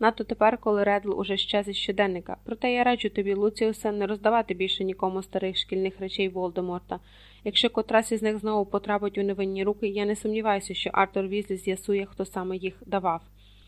Надто тепер, коли Реддл уже щез із щоденника. Проте я раджу тобі, Луціусе, не роздавати більше нікому старих шкільних речей Волдеморта. Якщо котрась із них знову потрапить у невинні руки, я не сумніваюся, що Артур Візлі з'ясує, хто саме їх давав.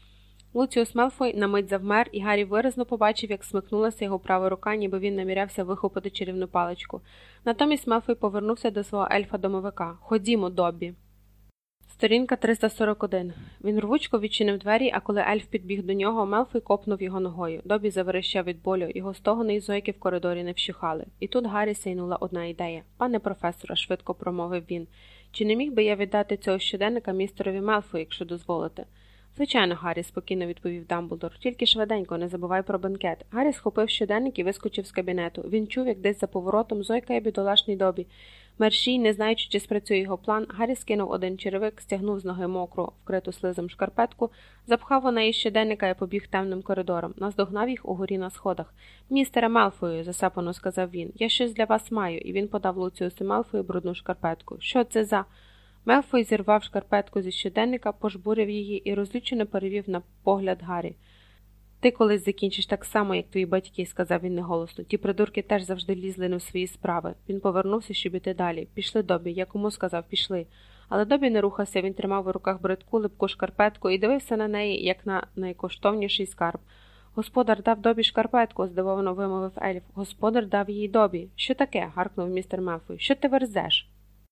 Луціус Мелфой на мить завмер, і Гаррі виразно побачив, як смикнулася його права рука, ніби він намірявся вихопити чарівну паличку. Натомість Мелфой повернувся до свого ельфа-домовика. «Ходімо, Доббі!» Сторінка 341. Він рвучко відчинив двері, а коли ельф підбіг до нього, Мелфой копнув його ногою. Доббі заверещав від болю, його стогони й зойки в коридорі не вщухали. І тут Гаррі сяйнула одна ідея. «Пане професоре», – швидко промовив він, – «чи не міг би я віддати цього щоденника містерові Мелфою, якщо дозволите?» «Звичайно, Гаррі», – спокійно відповів Дамблдор. «Тільки швиденько, не забувай про бенкет». Гаррі схопив щоденник і вискочив з кабінету. Він чув, як десь за поворотом зойкає бідолашний Доббі. Мерщій, не знаючи, чи спрацює його план, Гаррі скинув один черевик, стягнув з ноги мокру, вкриту слизом шкарпетку, запхав у неї щоденника і побіг темним коридором. Наздогнав їх угорі на сходах. «Містере Мелфою», – засапано сказав він, – «я щось для вас маю», і він подав Луціусу Мелфою брудну шкарпетку. «Що це за...» Мелфой зірвав шкарпетку зі щоденника, пожбурив її і розлючено перевів на погляд Гаррі. «Ти колись закінчиш так само, як твої батьки», – сказав він неголосно. «Ті придурки теж завжди лізли не в свої справи». Він повернувся, щоб іти далі. «Пішли, Доббі», – я кому сказав, «пішли». Але Доббі не рухався, він тримав у руках бридку, липку шкарпетку і дивився на неї, як на найкоштовніший скарб. «Господар дав Доббі шкарпетку», – здивовано вимовив ельф. «Господар дав її Доббі». «Що таке?» – гаркнув містер Мелфой. «Що ти верзеш?»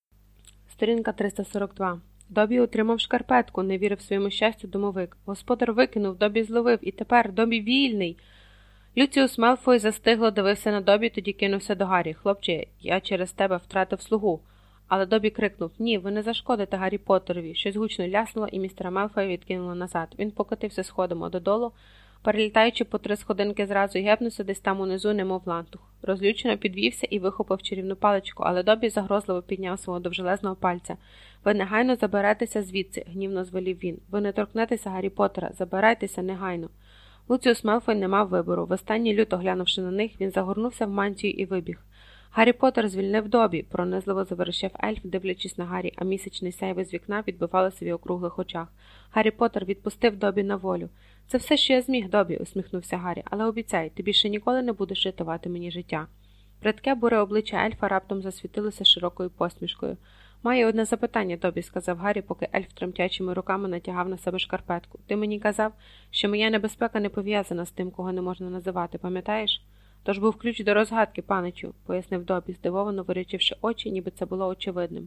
Сторінка 342. Доббі отримав шкарпетку, не вірив своєму щастю домовик. Господар викинув, Доббі зловив, і тепер Доббі вільний. Люціус Мелфой застигло дивився на Доббі, тоді кинувся до Гаррі. «Хлопче, я через тебе втратив слугу». Але Доббі крикнув: «Ні, ви не зашкодите Гаррі Поттерові». Щось гучно ляснуло, і містера Мелфоя відкинуло назад. Він покотився сходами додолу, перелітаючи по 3 сходинки зразу, і гепнувся десь там унизу, немов лантух. Розлючено підвівся і вихопив чарівну паличку, але Доббі загрозливо підняв свого довжелезного пальця. «Ви негайно заберетеся звідси», – гнівно звелів він. «Ви не торкнетеся Гаррі Поттера, забирайтеся негайно». Луціус Мелфой не мав вибору. Востаннє люто глянувши на них, він загорнувся в мантію і вибіг. «Гаррі Поттер звільнив Доббі», – пронизливо заверещав ельф, дивлячись на Гаррі, а місячний сяйво з вікна відбивалося в його круглих очах. «Гаррі Поттер відпустив Доббі на волю». «Це все, що я зміг, Доббі», – усміхнувся Гаррі, «але обіцяй, ти більше ніколи не будеш рятувати мені життя». Бридке буре обличчя ельфа раптом засвітилося широкою посмішкою. «Маю одне запитання, Доббі», – сказав Гаррі, поки ельф тремтячими руками натягав на себе шкарпетку. «Ти мені казав, що моя небезпека не пов'язана з тим, кого не можна називати, пам'ятаєш?» «Тож був ключ до розгадки, паничу», – пояснив Доббі, здивовано вирічивши очі, ніби це було очевидним.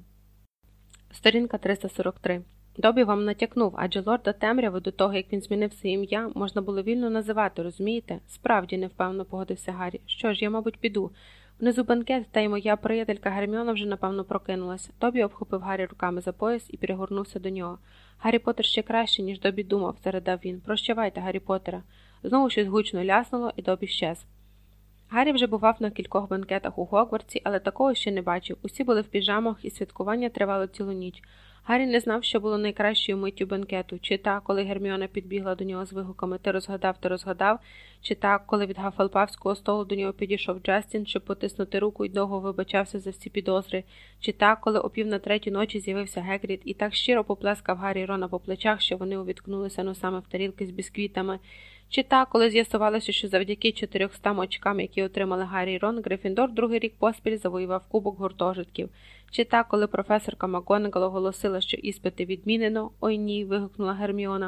Сторінка 343. Доббі вам натякнув, адже лорда Темряви до того, як він змінив своє ім'я, можна було вільно називати, розумієте? Справді, невпевно погодився Гаррі. Що ж, я, мабуть, піду. Внизу бенкет, та й моя приятелька Герміона вже, напевно, прокинулася. Доббі обхопив Гаррі руками за пояс і перегорнувся до нього. «Гаррі Поттер ще краще, ніж Доббі думав», – заридав він. «Прощавайте, Гаррі Поттера». Знову щось гучно ляснуло, і Доббі щез. Гаррі вже бував на кількох бенкетах у Гогвартсі, але такого ще не бачив. Усі були в піжамах, і святкування тривало цілу ніч. Гаррі не знав, що було найкращою миттю бенкету, чи та, коли Герміона підбігла до нього з вигуками «Ти розгадав», чи та, коли від гафелпавського столу до нього підійшов Джастін, щоб потиснути руку й довго вибачався за всі підозри, чи та, коли о 2:45 ночі з'явився Гегрід і так щиро поплескав Гаррі й Рона по плечах, що вони увіткнулися носами в тарілки з бісквітами, чи та, коли з'ясувалося, що завдяки 400 очкам, які отримали Гаррі й Рон, Грифіндор другий рік поспіль завоював кубок гуртожитків, чи та, коли професорка МакГонагал оголосила, що іспити відмінено, «Ой ні», – вигукнула Герміона.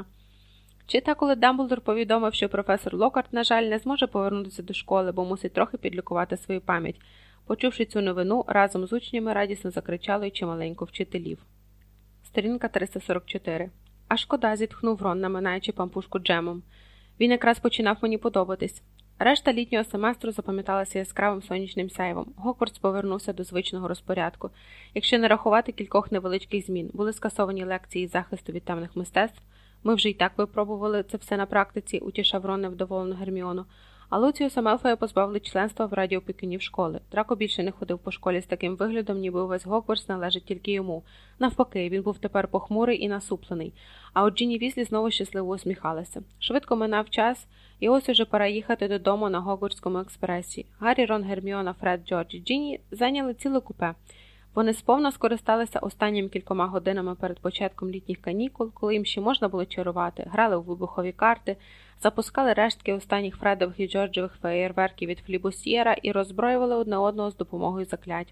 Чи та, коли Дамблдор повідомив, що професор Локарт, на жаль, не зможе повернутися до школи, бо мусить трохи підлікувати свою пам'ять. Почувши цю новину, разом з учнями радісно закричало й чималенько вчителів. Сторінка 344. «А шкода», – зітхнув Рон, наминаючи пампушку джемом. «Він якраз починав мені подобатись». Решта літнього семестру запам'яталася яскравим сонячним сяйвом. Гогвартс повернувся до звичного розпорядку. Якщо не рахувати кількох невеличких змін, були скасовані лекції захисту від темних мистецтв. «Ми вже й так випробували це все на практиці», – утішав Рон невдоволену Герміону. А Луціуса Мелфоя позбавили членства в раді опікунів школи. Драко більше не ходив по школі з таким виглядом, ніби увесь Гогвартс належить тільки йому. Навпаки, він був тепер похмурий і насуплений. А от Джинні Візлі знову щасливо усміхалася. Швидко минав час, і ось уже пора їхати додому на Гогвартському експресі. Гаррі, Рон, Герміона, Фред, Джордж і Джинні зайняли ціле купе. Вони сповна скористалися останніми кількома годинами перед початком літніх канікул, коли їм ще можна було чарувати, грали у вибухові карти, запускали рештки останніх Фредових і Джорджових феєрверків від флібусьєра і роззброювали одне одного з допомогою заклять.